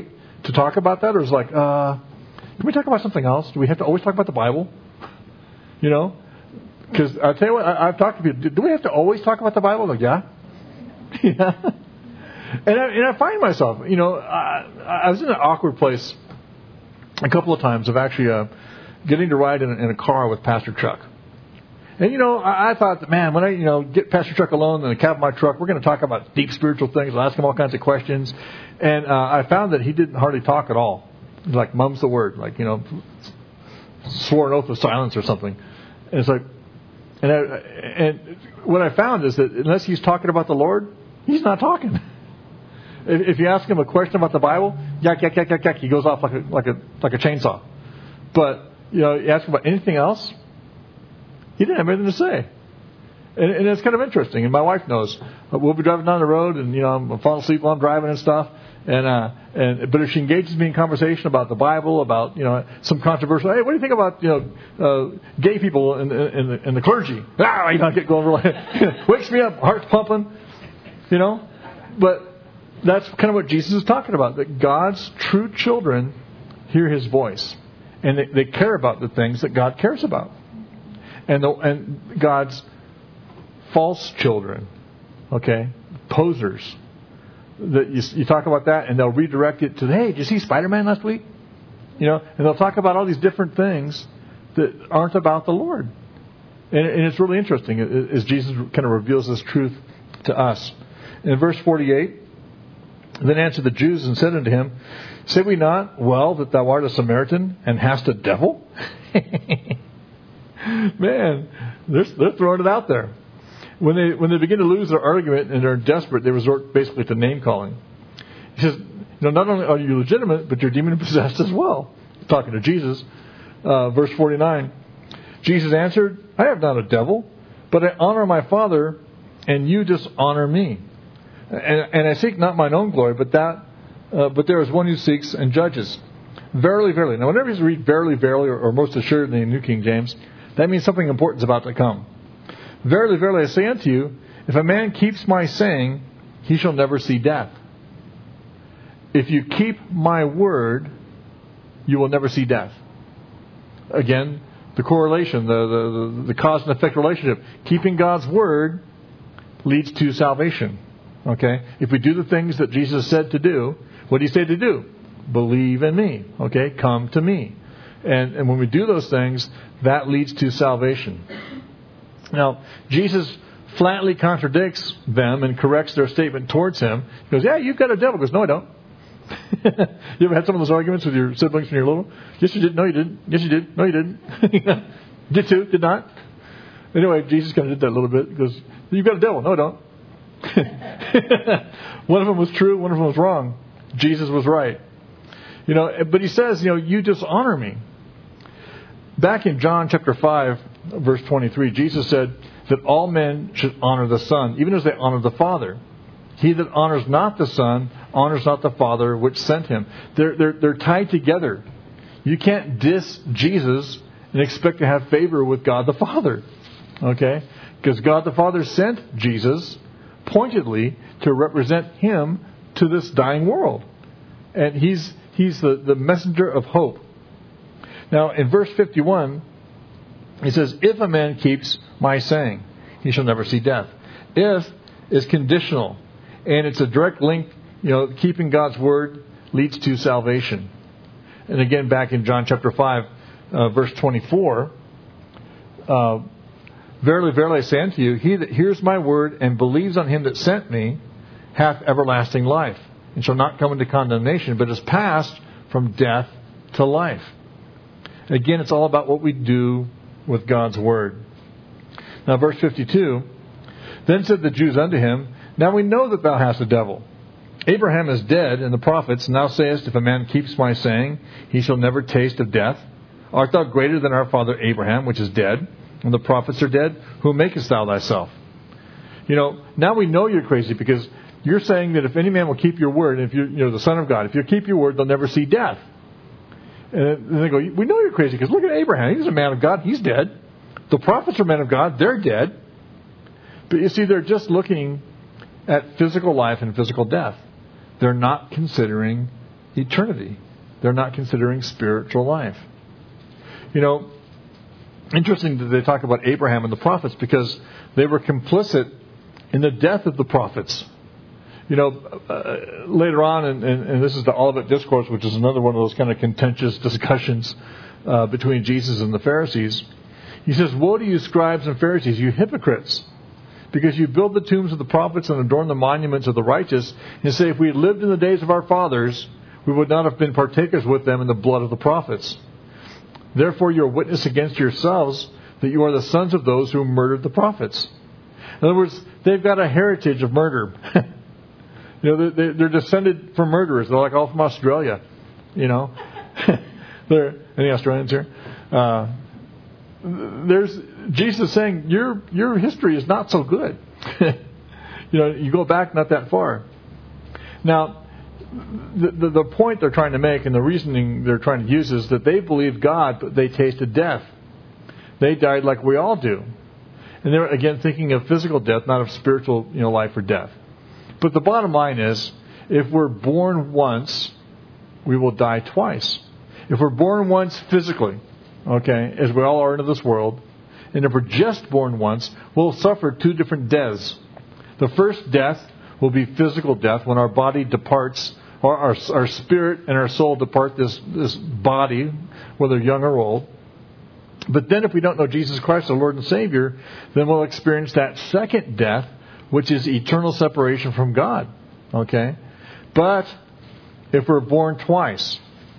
to talk about that, or is it like, uh, can we talk about something else? Do we have to always talk about the Bible? You know? Because I'll tell you what, I, I've talked to people, do we have to always talk about the Bible? Like, yeah. yeah. And I, and I find myself, you know, I, I was in an awkward place a couple of times of actually uh, getting to ride in a, in a car with Pastor Chuck. And, you know, I, I thought that, man, when I, you know, get Pastor Chuck alone in the cab of my truck, we're going to talk about deep spiritual things. I'll ask him all kinds of questions. And uh, I found that he didn't hardly talk at all. He like mum's the word, like, you know, swore an oath of silence or something. And it's like, and, I, and what I found is that unless he's talking about the Lord, he's not talking. If, if you ask him a question about the Bible, yak, yak, yak, yak, yak, he goes off like a, like a, like a chainsaw. But, you know, you ask him about anything else, he didn't have anything to say. And, and it's kind of interesting. And my wife knows. We'll be driving down the road, and, you know, I'm falling asleep while I'm driving and stuff. And, uh, and, but if she engages me in conversation about the Bible, about, you know, some controversial, hey, what do you think about, you know, uh, gay people in, in, the, in the clergy? Ah, you know, I get going over like, wakes me up, heart's pumping, you know. But that's kind of what Jesus is talking about, that God's true children hear His voice. And they, they care about the things that God cares about. And, the, and God's false children, okay, posers, that you, you talk about that, and they'll redirect it to, hey, did you see Spider-Man last week? You know, and they'll talk about all these different things that aren't about the Lord. And, and it's really interesting as Jesus kind of reveals this truth to us. In verse forty-eight, then answered the Jews and said unto him, say we not well that thou art a Samaritan and hast a devil? Man, they're, they're throwing it out there. When they when they begin to lose their argument and they're desperate, they resort basically to name calling. He says, you know, not only are you legitimate, but you're demon possessed as well. Talking to Jesus, uh, verse forty-nine. Jesus answered, I have not a devil, but I honor my Father, and you dishonor me. And, and I seek not mine own glory, but that, uh, but there is one who seeks and judges. Verily, verily. Now, whenever you read verily, verily, or, or most assuredly in New King James, that means something important is about to come. Verily, verily, I say unto you, if a man keeps my saying, he shall never see death. If you keep my word, you will never see death. Again, the correlation, the, the, the cause and effect relationship. Keeping God's word leads to salvation. Okay? If we do the things that Jesus said to do, what did He say to do? Believe in me. Okay? Come to me. And, and when we do those things, that leads to salvation. Now, Jesus flatly contradicts them and corrects their statement towards Him. He goes, yeah, you've got a devil. He goes, no, I don't. You ever had some of those arguments with your siblings when you're little? Yes, you did. No, you didn't. Yes, you did. No, you didn't. Did too. Did not. Anyway, Jesus kind of did that a little bit. He goes, you've got a devil. No, I don't. One of them was true. One of them was wrong. Jesus was right. You know, but He says, you know, you dishonor me. Back in John chapter five, verse twenty-three, Jesus said that all men should honor the Son, even as they honor the Father. He that honors not the Son honors not the Father which sent Him. They're, they're, they're tied together. You can't diss Jesus and expect to have favor with God the Father. Okay? Because God the Father sent Jesus pointedly to represent Him to this dying world. And He's He's the, the messenger of hope. Now, in verse fifty-one, He says, if a man keeps my saying, he shall never see death. If is conditional. And it's a direct link, you know, keeping God's word leads to salvation. And again, back in John chapter five, uh, verse twenty-four, uh, verily, verily, I say unto you, he that hears my word and believes on Him that sent me hath everlasting life, and shall not come into condemnation, but is passed from death to life. Again, it's all about what we do with God's word. Now, verse fifty-two, then said the Jews unto Him, now we know that thou hast a devil. Abraham is dead, and the prophets, and thou sayest, if a man keeps my saying, he shall never taste of death. Art thou greater than our father Abraham, which is dead, and the prophets are dead? Whom makest thou thyself? You know, now we know you're crazy, because you're saying that if any man will keep your word, and if you're, you know, the Son of God, if you keep your word, they'll never see death. And they go, we know you're crazy, because look at Abraham. He's a man of God. He's dead. The prophets are men of God. They're dead. But you see, they're just looking at physical life and physical death. They're not considering eternity. They're not considering spiritual life. You know, interesting that they talk about Abraham and the prophets because they were complicit in the death of the prophets. You know, uh, later on, and, and, and this is the Olivet Discourse, which is another one of those kind of contentious discussions uh, between Jesus and the Pharisees. He says, "Woe to you, scribes and Pharisees, you hypocrites! Because you build the tombs of the prophets and adorn the monuments of the righteous, and say, if we had lived in the days of our fathers, we would not have been partakers with them in the blood of the prophets. Therefore you are witness against yourselves that you are the sons of those who murdered the prophets." In other words, they've got a heritage of murder. You know, they, they're descended from murderers. They're like all from Australia. You know, there any Australians here? Uh, there's Jesus saying your your history is not so good. You know, you go back not that far. Now, the, the the point they're trying to make and the reasoning they're trying to use is that they believed God, but they tasted death. They died like we all do, and they're again thinking of physical death, not of spiritual, you know, life or death. But the bottom line is, if we're born once, we will die twice. If we're born once physically, okay, as we all are into this world, and if we're just born once, we'll suffer two different deaths. The first death will be physical death when our body departs, or our, our spirit and our soul depart this, this body, whether young or old. But then if we don't know Jesus Christ, our Lord and Savior, then we'll experience that second death, which is eternal separation from God. Okay? But if we're born twice,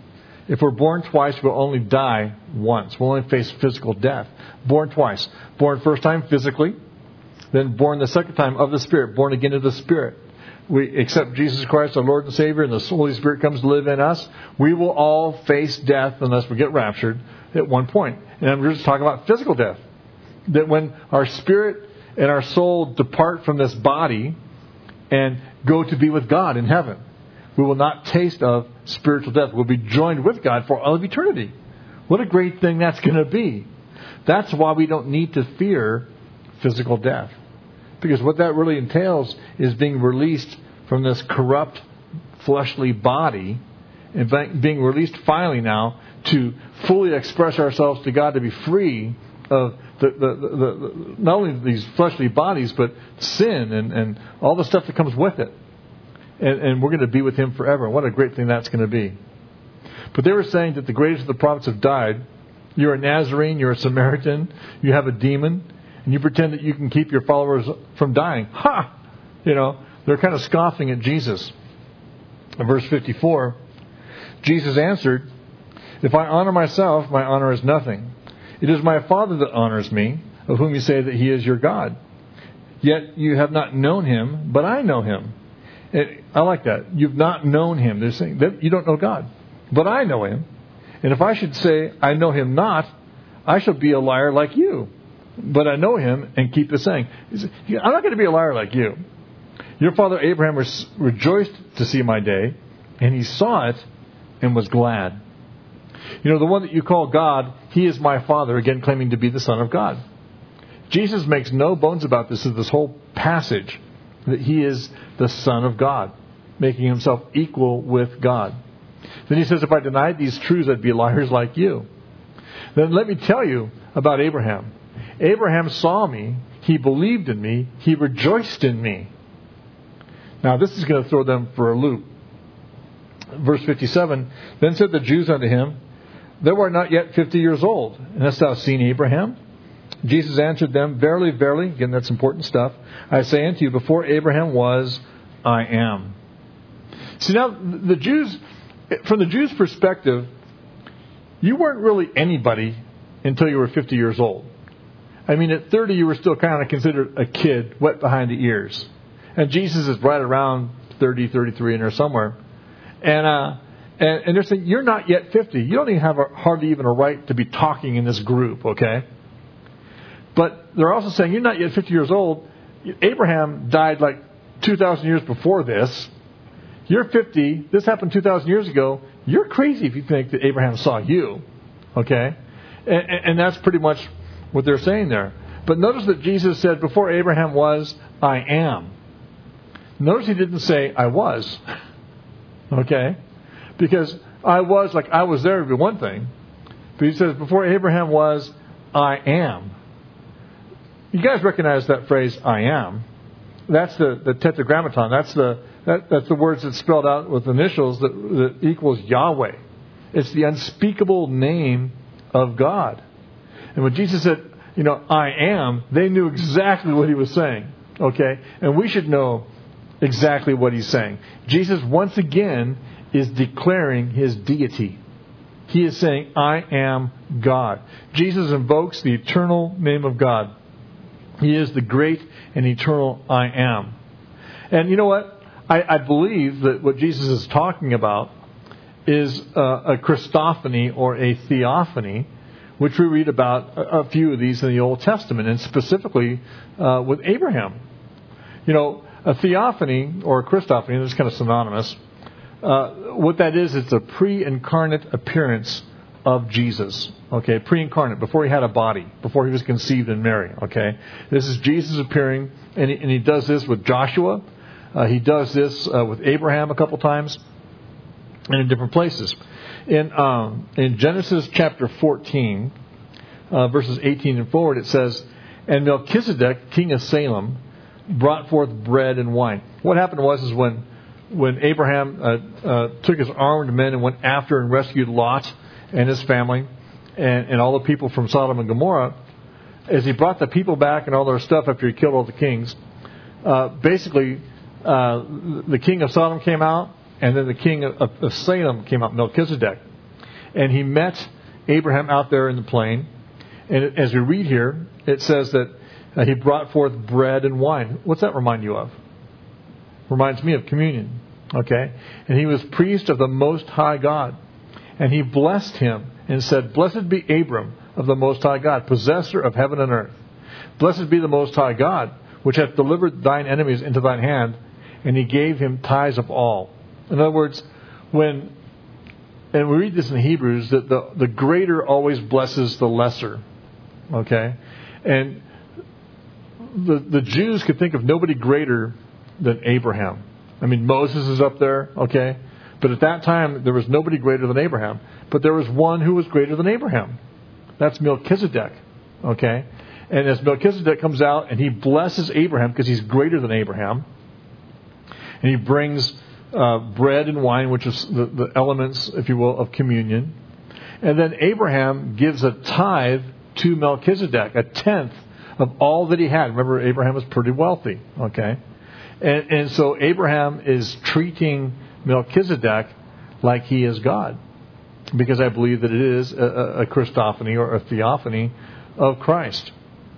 if we're born twice, we'll only die once. We'll only face physical death. Born twice. Born first time physically, then born the second time of the Spirit, born again of the Spirit. We accept Jesus Christ, our Lord and Savior, and the Holy Spirit comes to live in us. We will all face death unless we get raptured at one point. And I'm just talking about physical death. That when our spirit and our soul depart from this body and go to be with God in heaven, we will not taste of spiritual death. We'll be joined with God for all of eternity. What a great thing that's going to be. That's why we don't need to fear physical death. Because what that really entails is being released from this corrupt fleshly body and being released finally now to fully express ourselves to God, to be free of the, the, the, the, not only these fleshly bodies, but sin and, and all the stuff that comes with it. And, and we're going to be with Him forever. What a great thing that's going to be. But they were saying that the greatest of the prophets have died. You're a Nazarene, you're a Samaritan, you have a demon, and you pretend that you can keep your followers from dying. Ha! You know, they're kind of scoffing at Jesus. In verse fifty-four, Jesus answered, "If I honor myself, my honor is nothing. It is my Father that honors me, of whom you say that He is your God. Yet you have not known Him, but I know Him." And I like that. You've not known Him. They're saying that you don't know God, but I know Him. And if I should say I know Him not, I shall be a liar like you. But I know Him and keep the saying. I'm not going to be a liar like you. Your father Abraham was rejoiced to see my day, and he saw it and was glad. You know, the one that you call God, He is my Father, again claiming to be the Son of God. Jesus makes no bones about this in this whole passage, that He is the Son of God, making Himself equal with God. Then He says, if I denied these truths, I'd be liars like you. Then let me tell you about Abraham. Abraham saw me, he believed in me, he rejoiced in me. Now this is going to throw them for a loop. Verse fifty-seven, then said the Jews unto him, thou art not yet fifty years old, and hast thou seen Abraham? Jesus answered them, verily, verily, again that's important stuff, I say unto you, before Abraham was, I am. See now, the Jews, from the Jews' perspective, you weren't really anybody until you were fifty years old. I mean, at thirty, you were still kind of considered a kid, wet behind the ears. And Jesus is right around thirty, thirty-three in there somewhere. And, uh, and, and they're saying, you're not yet fifty. You don't even have a, hardly even a right to be talking in this group, okay? But they're also saying, you're not yet fifty years old. Abraham died like two thousand years before this. You're fifty. This happened two thousand years ago. You're crazy if you think that Abraham saw you, okay? And, and that's pretty much what they're saying there. But notice that Jesus said, before Abraham was, I am. Notice He didn't say, I was. Okay? Because I was, like I was there would be one thing. But he says, before Abraham was, I am. You guys recognize that phrase, I am. That's the, the tetragrammaton. That's the that, that's the words that's spelled out with initials that, that equals Yahweh. It's the unspeakable name of God. And when Jesus said, you know, I am, they knew exactly what he was saying. Okay? And we should know exactly what he's saying. Jesus, once again, is declaring his deity. He is saying, I am God. Jesus invokes the eternal name of God. He is the great and eternal I am. And you know what? I, I believe that what Jesus is talking about is uh, a Christophany or a theophany, which we read about a, a few of these in the Old Testament, and specifically uh, with Abraham. You know, a theophany or a Christophany, this is kind of synonymous. Uh, what that is, it's a pre-incarnate appearance of Jesus. Okay, pre-incarnate, before he had a body, before he was conceived in Mary. Okay, this is Jesus appearing, and he, and he does this with Joshua. Uh, he does this uh, with Abraham a couple times, and in different places. In um, in Genesis chapter fourteen, uh, verses eighteen and forward, it says, "And Melchizedek, king of Salem, brought forth bread and wine." What happened was is when when Abraham uh, uh, took his armed men and went after and rescued Lot and his family and, and all the people from Sodom and Gomorrah, as he brought the people back and all their stuff after he killed all the kings, uh, basically uh, the king of Sodom came out, and then the king of, of Salem came out, Melchizedek. And he met Abraham out there in the plain. And as we read here, it says that uh, he brought forth bread and wine. What's that remind you of? Reminds me of communion. Okay? And he was priest of the Most High God. And he blessed him and said, "Blessed be Abram of the Most High God, possessor of heaven and earth. Blessed be the Most High God, which hath delivered thine enemies into thine hand." And he gave him tithes of all. In other words, when, and we read this in Hebrews, that the, the greater always blesses the lesser. Okay? And the, the Jews could think of nobody greater than Abraham. I mean, Moses is up there, okay? But at that time, there was nobody greater than Abraham. But there was one who was greater than Abraham. That's Melchizedek, okay? And as Melchizedek comes out and he blesses Abraham because he's greater than Abraham, and he brings uh, bread and wine, which is the, the elements, if you will, of communion. And then Abraham gives a tithe to Melchizedek, a tenth of all that he had. Remember, Abraham was pretty wealthy, okay? And, and so Abraham is treating Melchizedek like he is God, because I believe that it is a, a Christophany or a theophany of Christ.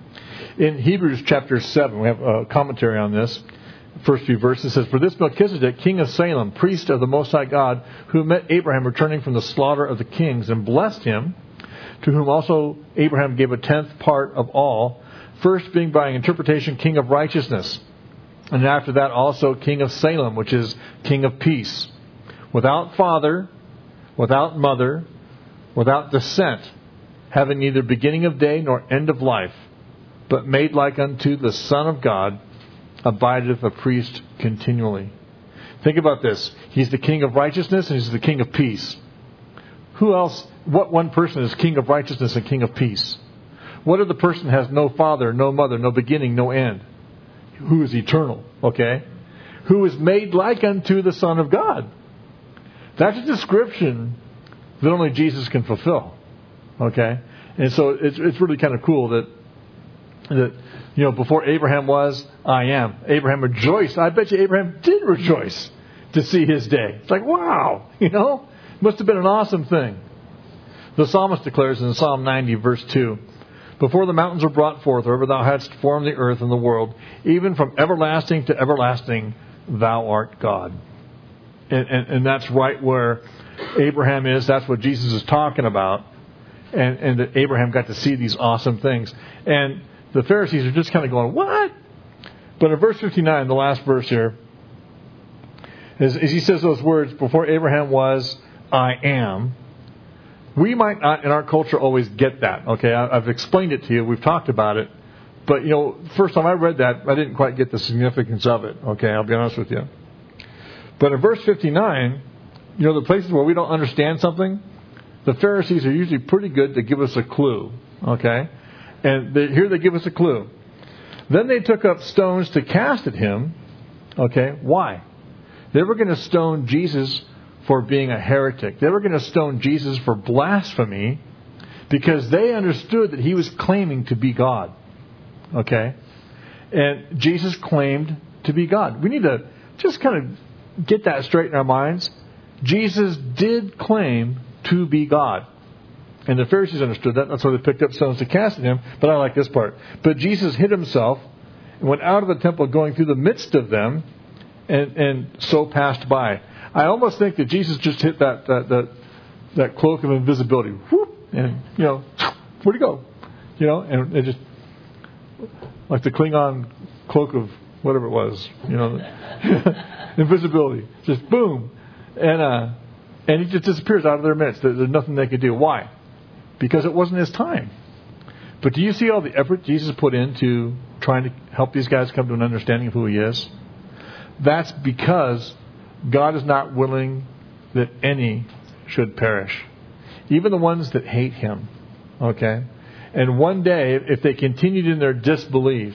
In Hebrews chapter seven, we have a commentary on this. First few verses says, "For this Melchizedek, king of Salem, priest of the Most High God, who met Abraham returning from the slaughter of the kings and blessed him, to whom also Abraham gave a tenth part of all, first being by interpretation king of righteousness, and after that also king of Salem, which is king of peace, without father, without mother, without descent, having neither beginning of day nor end of life, but made like unto the Son of God, abideth a priest continually." Think about this. He's the king of righteousness and he's the king of peace. Who else, what one person is king of righteousness and king of peace? What other person has no father, no mother, no beginning, no end? Who is eternal, okay? Who is made like unto the Son of God. That's a description that only Jesus can fulfill, okay? And so it's it's really kind of cool that that you know, before Abraham was, I am. Abraham rejoiced. I bet you Abraham did rejoice to see his day. It's like, wow, you know, must have been an awesome thing. The psalmist declares in Psalm ninety, verse two, "Before the mountains were brought forth, wherever thou hadst formed the earth and the world, even from everlasting to everlasting, thou art God." And, and, and that's right where Abraham is. That's what Jesus is talking about. And, and that Abraham got to see these awesome things. And the Pharisees are just kind of going, what? But in verse fifty-nine, the last verse here, as, as he says those words, "Before Abraham was, I am," we might not in our culture always get that. Okay, I, I've explained it to you. We've talked about it. But, you know, first time I read that, I didn't quite get the significance of it. Okay, I'll be honest with you. But in verse fifty-nine, you know, the places where we don't understand something, the Pharisees are usually pretty good to give us a clue. Okay? And they, here they give us a clue. Then they took up stones to cast at him. Okay? Why? They were going to stone Jesus for being a heretic. They were going to stone Jesus for blasphemy because they understood that he was claiming to be God. Okay? And Jesus claimed to be God. We need to just kind of get that straight in our minds. Jesus did claim to be God. And the Pharisees understood that. That's why they picked up stones to cast at him. But I like this part. But Jesus hid himself and went out of the temple, going through the midst of them, and, and so passed by. I almost think that Jesus just hit that that that, that cloak of invisibility. Whoop, and, you know, where'd he go? You know, and it just, like the Klingon cloak of whatever it was, you know, invisibility. Just boom. And uh, and he just disappears out of their midst. There's nothing they could do. Why? Because it wasn't his time. But do you see all the effort Jesus put into trying to help these guys come to an understanding of who he is? That's because God is not willing that any should perish. Even the ones that hate him. Okay? And one day, if they continued in their disbelief,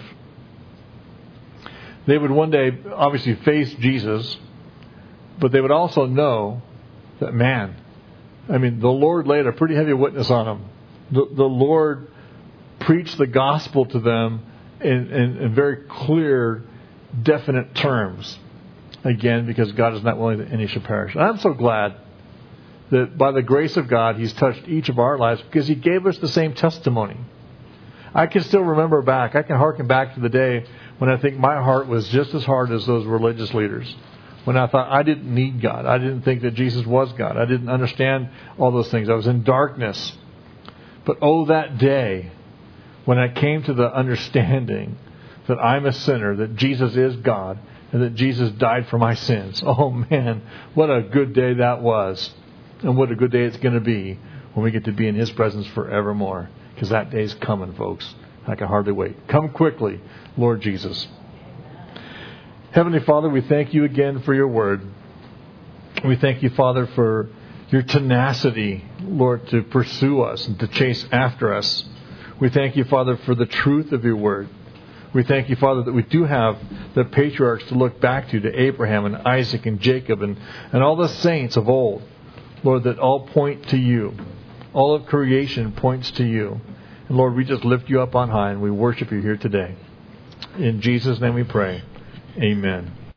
they would one day obviously face Jesus, but they would also know that, man, I mean, the Lord laid a pretty heavy witness on them. The, the Lord preached the gospel to them in, in, in very clear, definite terms. Again, because God is not willing that any should perish. And I'm so glad that by the grace of God, he's touched each of our lives because he gave us the same testimony. I can still remember back, I can hearken back to the day when I think my heart was just as hard as those religious leaders. When I thought I didn't need God. I didn't think that Jesus was God. I didn't understand all those things. I was in darkness. But oh, that day when I came to the understanding that I'm a sinner, that Jesus is God, and that Jesus died for my sins. Oh man, what a good day that was. And what a good day it's going to be when we get to be in his presence forevermore. Because that day's coming, folks. I can hardly wait. Come quickly, Lord Jesus. Heavenly Father, we thank you again for your word. We thank you, Father, for your tenacity, Lord, to pursue us and to chase after us. We thank you, Father, for the truth of your word. We thank you, Father, that we do have the patriarchs to look back to, to Abraham and Isaac and Jacob and, and all the saints of old, Lord, that all point to you. All of creation points to you. And Lord, we just lift you up on high and we worship you here today. In Jesus' name we pray. Amen.